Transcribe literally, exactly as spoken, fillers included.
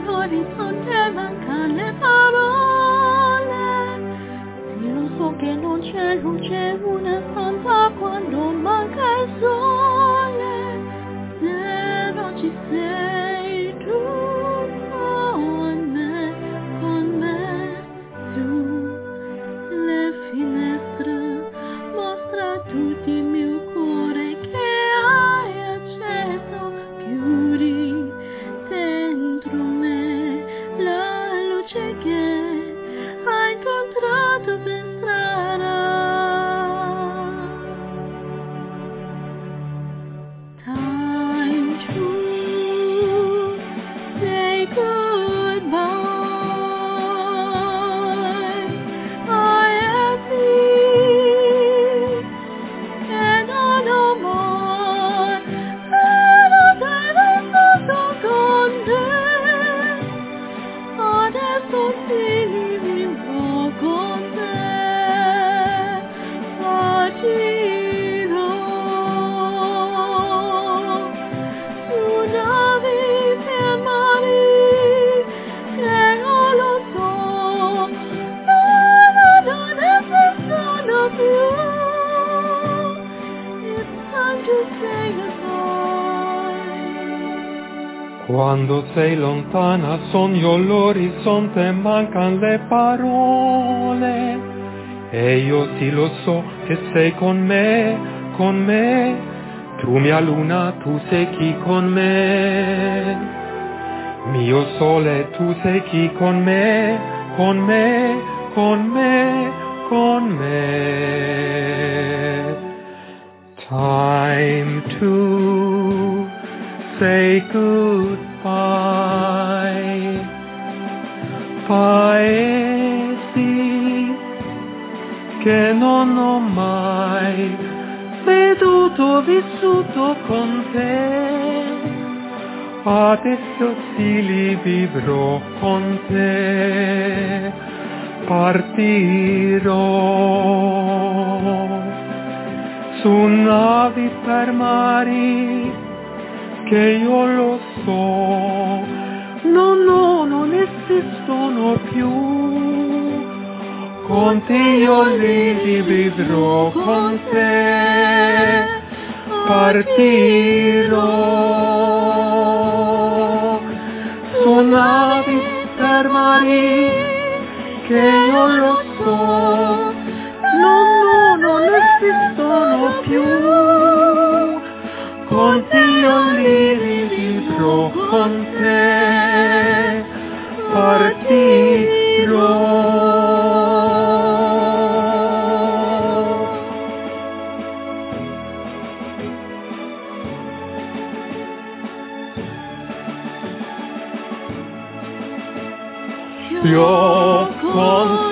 all'orizzonte mancano le parole. Sì, lo so che non c'è luce, una stanza quando manca il sole. Se non ci sei tu con me, con me, su le finestre, mostra tutto il mio cuore che hai acceso, chiudi dentro me la luce che hai incontrato per strada. Time to say goodbye. I am free e non ho mai stato con te. Adesso sì, vivo con te. Partirò su navi per mari che non lo so, non non esistono più. It's time to say goodbye. Quando sei lontana sogno l'orizzonte, mancan le parole. E io sì lo so che sei con me, con me. Tu mia luna, tu sei chi con me. Mio sole, tu sei chi con me, con me, con me, con me. Time to say goodbye. Paesi che non ho mai veduto, vissuto con te. Adesso sì li vivrò con te. Partirò su navi per mari che io lo so, no, no, non esistono più. Con te io li vivrò con te. Partirò su navi per mari che io lo so, no, no, non esistono più. Con te io li vivrò con te. Partirò. Io con